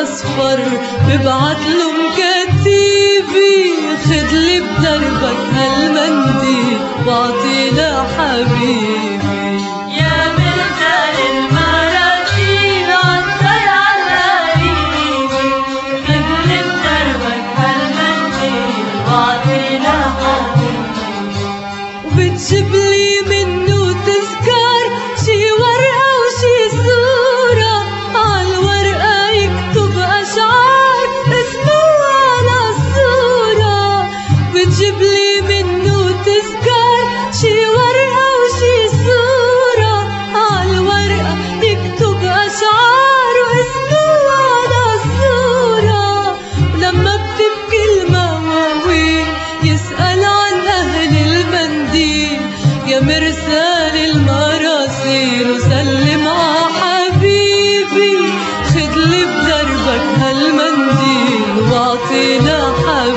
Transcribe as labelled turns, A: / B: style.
A: اصفر ببعتله مكتيبي، خدلي بدربك هالمنديل واعطي لحبيبي.
B: يا مرسال المراسيل عطر عالقريبي، خدلي بدربك هالمنديل واعطي لحبيبي.
A: وبتجيبلي منه تذكار شي ورقة وشي صورة، عالورقة يكتب أشعار اسمه على الصورة. بتجيبلي منه تذكار شي ورقة وشي صورة، عالورقة يكتب أشعار واسمه على الصورة. ولما بتبكي المواويل يسأل عن أهل المنديل، يا مرسال المراسيل وسلم ع حبيبي، خدلي بدربك هالمنديل واعطي لحبيبي.